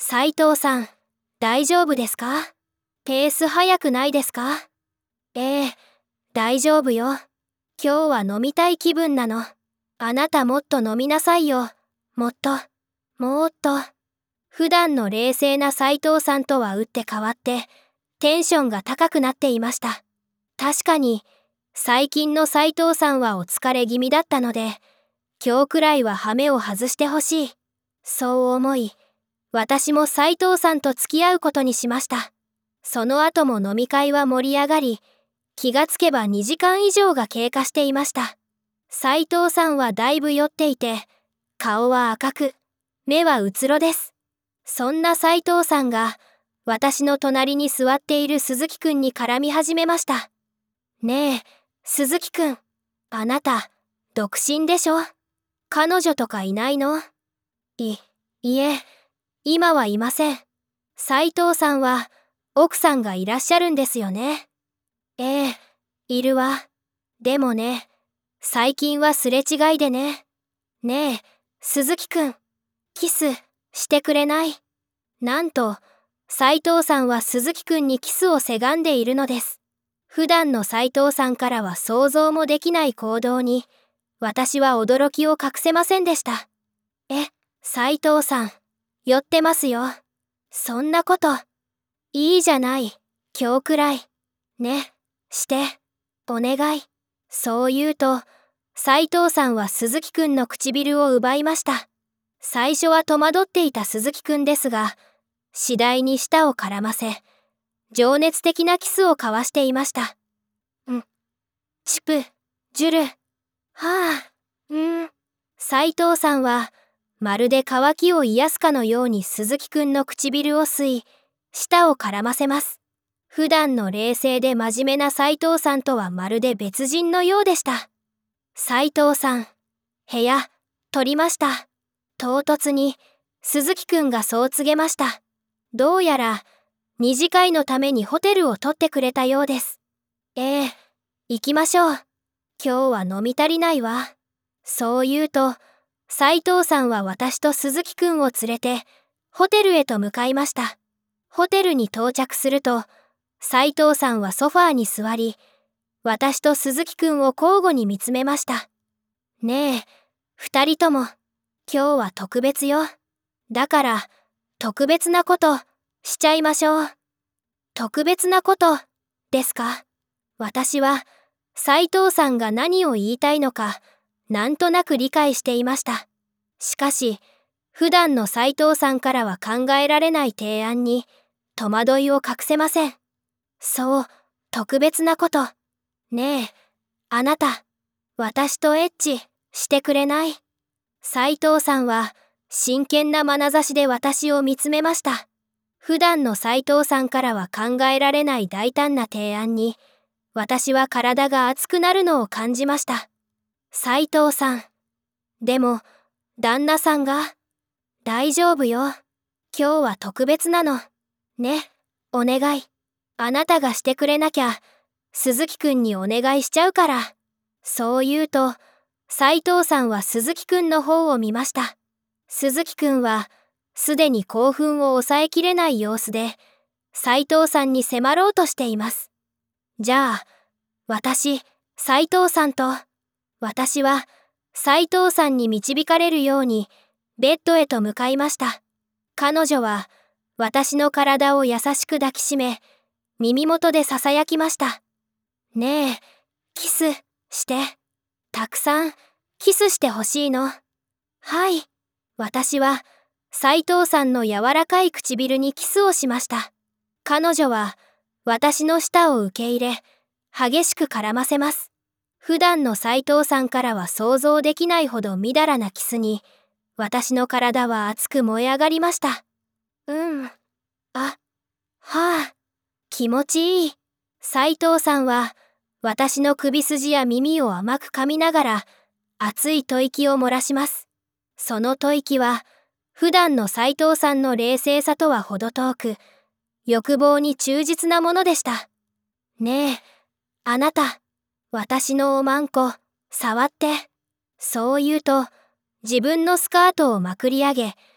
斉藤さん、大丈夫ですか？ペース速くないですか？ええ、大丈夫よ。今日は飲みたい気分なの。あなたもっと飲みなさいよ。もっと、もっと。普段の冷静な斉藤さんとは打って変わって、テンションが高くなっていました。確かに、最近の斉藤さんはお疲れ気味だったので、今日くらいは羽目を外してほしい。そう思い、私も斉藤さんと付き合うことにしました。その後も飲み会は盛り上がり、気がつけば2時間以上が経過していました。斉藤さんはだいぶ酔っていて、顔は赤く、目はうつろです。そんな斉藤さんが、私の隣に座っている鈴木くんに絡み始めました。ねえ、鈴木くん、あなた、独身でしょ？彼女とかいないの？いえ、今はいません。斉藤さんは、奥さんがいらっしゃるんですよね。ええ、いるわ。でもね、最近はすれ違いでね。ねえ、鈴木くん、キス、してくれない？なんと、斉藤さんは鈴木くんにキスをせがんでいるのです。普段の斉藤さんからは想像もできない行動に、私は驚きを隠せませんでした。斉藤さん、酔ってますよ。そんなこと、いいじゃない、今日くらい。ね、して、お願い。そう言うと、斉藤さんは鈴木くんの唇を奪いました。最初は戸惑っていた鈴木くんですが、次第に舌を絡ませ、情熱的なキスを交わしていました。チプ、ジュル、はあ、斉藤さんは、まるで渇きを癒すかのように鈴木くんの唇を吸い、舌を絡ませます。普段の冷静で真面目な斉藤さんとはまるで別人のようでした。斉藤さん、部屋、取りました。唐突に、鈴木くんがそう告げました。どうやら、二次会のためにホテルを取ってくれたようです。行きましょう。今日は飲み足りないわ。そう言うと、斉藤さんは私と鈴木くんを連れて、ホテルへと向かいました。ホテルに到着すると、斉藤さんはソファーに座り、私と鈴木くんを交互に見つめました。ねえ、二人とも、今日は特別よ。だから、特別なこと、しちゃいましょう。特別なこと、ですか？私は、斉藤さんが何を言いたいのか、なんとなく理解していました。しかし、普段の斉藤さんからは考えられない提案に、戸惑いを隠せません。そう、特別なこと。ねえ、あなた、私とエッチしてくれない？斉藤さんは真剣な眼差しで私を見つめました。普段の斉藤さんからは考えられない大胆な提案に、私は体が熱くなるのを感じました。斉藤さん。でも、旦那さんが、大丈夫よ。今日は特別なの。ね、お願い。あなたがしてくれなきゃ、鈴木くんにお願いしちゃうから。そう言うと、斉藤さんは鈴木くんの方を見ました。鈴木くんは、すでに興奮を抑えきれない様子で、斉藤さんに迫ろうとしています。じゃあ、斉藤さんと、私は、斉藤さんに導かれるように、ベッドへと向かいました。彼女は、私の体を優しく抱きしめ、耳元で囁きました。ねえ、キス、して。たくさん、キスしてほしいの。はい。私は、斉藤さんの柔らかい唇にキスをしました。彼女は、私の舌を受け入れ、激しく絡ませます。普段の斉藤さんからは想像できないほどみだらなキスに、私の体は熱く燃え上がりました。はあ、気持ちいい。斉藤さんは、私の首筋や耳を甘く噛みながら、熱い吐息を漏らします。その吐息は、普段の斉藤さんの冷静さとは程遠く、欲望に忠実なものでした。ねえ、あなた、私のおまんこ、触って。そう言うと、自分のスカートをまくり上げ、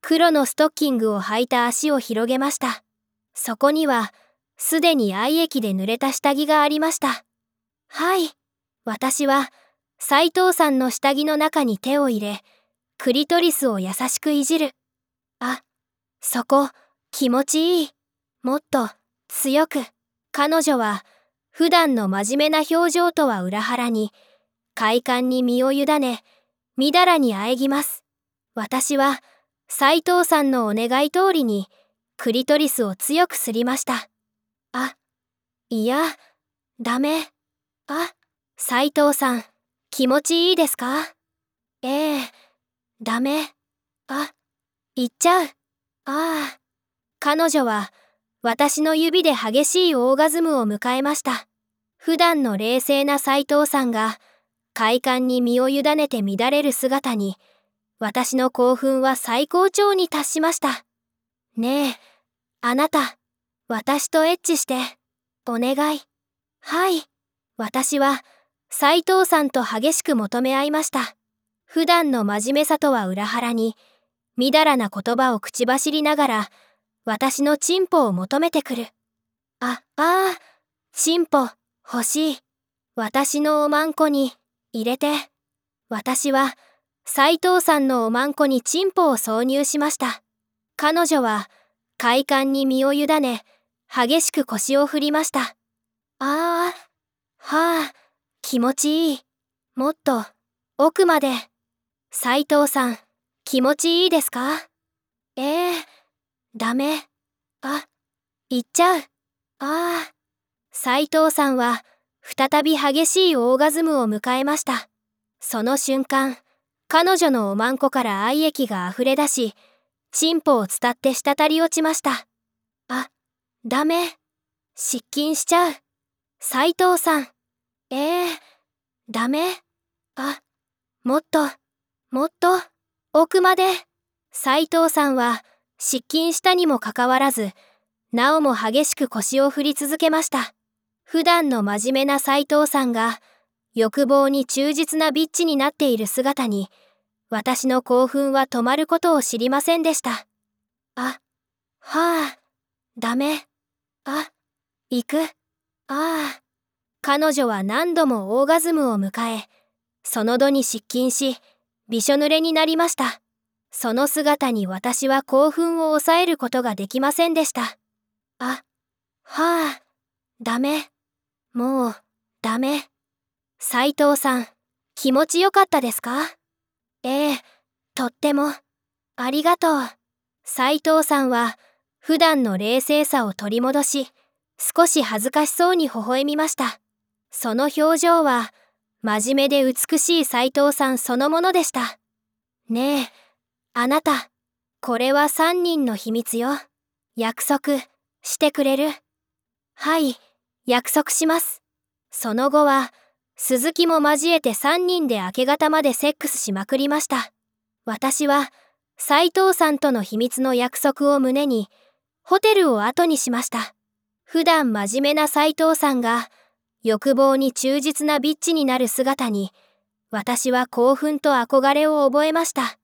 黒のストッキングを履いた足を広げました。そこには、すでに愛液で濡れた下着がありました。はい。私は、斉藤さんの下着の中に手を入れ、クリトリスを優しくいじる。あ、そこ、気持ちいい。もっと、強く。彼女は、普段の真面目な表情とは裏腹に、快感に身を委ね、みだらに喘ぎます。私は、斉藤さんのお願い通りに、クリトリスを強くすりました。あ、いや、ダメ。あ、斉藤さん、気持ちいいですか？ええ、ダメ。あ、言っちゃう。ああ。彼女は、私の指で激しいオーガズムを迎えました。普段の冷静な斉藤さんが、快感に身を委ねて乱れる姿に、私の興奮は最高潮に達しました。ねえ、あなた、私とエッチして、お願い。はい。私は、斉藤さんと激しく求め合いました。普段の真面目さとは裏腹に、みだらな言葉を口走りながら、私のチンポを求めてくる。チンポ、欲しい。私のおまんこに、入れて。私は、斉藤さんのおまんこにチンポを挿入しました。彼女は、快感に身を委ね、激しく腰を振りました。はあ、気持ちいい。もっと、奥まで。斉藤さん、気持ちいいですか？ダメ。あ、言っちゃう。斉藤さんは、再び激しいオーガズムを迎えました。その瞬間、彼女のおまんこから愛液が溢れ出し、チンポを伝って滴り落ちました。ダメ。失禁しちゃう。斉藤さん。ダメ。もっと、奥まで。斉藤さんは、失禁したにもかかわらず、なおも激しく腰を振り続けました。普段の真面目な斉藤さんが、欲望に忠実なビッチになっている姿に、私の興奮は止まることを知りませんでした。ダメ。行く。彼女は何度もオーガズムを迎え、その度に失禁し、びしょ濡れになりました。その姿に私は興奮を抑えることができませんでした。ダメ。もう、ダメ。斉藤さん、気持ちよかったですか？とっても。ありがとう。斉藤さんは、普段の冷静さを取り戻し、少し恥ずかしそうに微笑みました。その表情は、真面目で美しい斉藤さんそのものでした。ねえ、あなた、これは3人の秘密よ。約束、してくれる？はい、約束します。その後は、鈴木も交えて3人で明け方までセックスしまくりました。私は、斉藤さんとの秘密の約束を胸に、ホテルを後にしました。普段真面目な斉藤さんが、欲望に忠実なビッチになる姿に、私は興奮と憧れを覚えました。